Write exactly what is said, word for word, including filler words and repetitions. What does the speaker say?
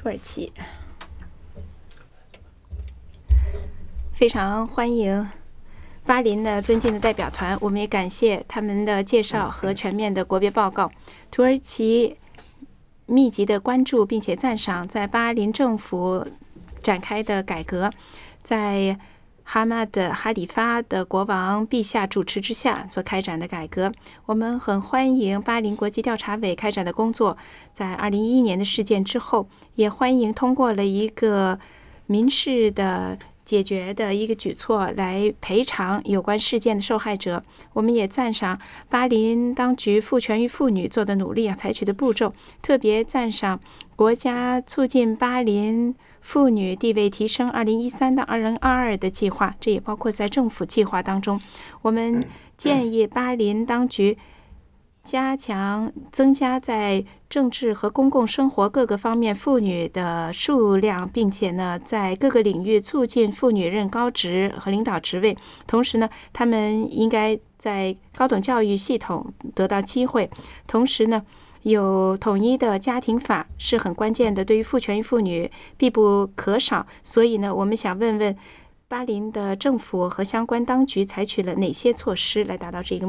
土耳其。非常欢迎巴林的尊敬的代表团，我们也感谢他们的介绍和全面的国别报告。土耳其密集的关注并且赞赏在巴林政府展开的改革，在哈马德哈里发的国王陛下主持之下所开展的改革。我们很欢迎巴林国际调查委开展的工作，在二零一一年的事件之后，也欢迎通过了一个民事的解决的一个举措来赔偿有关事件的受害者。我们也赞赏巴林当局赋权于妇女做的努力啊，采取的步骤，特别赞赏国家促进巴林妇女地位提升二零一三到二零二二的计划，这也包括在政府计划当中。我们建议巴林当局加强增加在政治和公共生活各个方面妇女的数量，并且呢在各个领域促进妇女任高职和领导职位。同时呢，他们应该在高等教育系统得到机会。同时呢，有统一的家庭法是很关键的，对于父权妇女必不可少。所以呢，我们想问问巴林的政府和相关当局采取了哪些措施来达到这个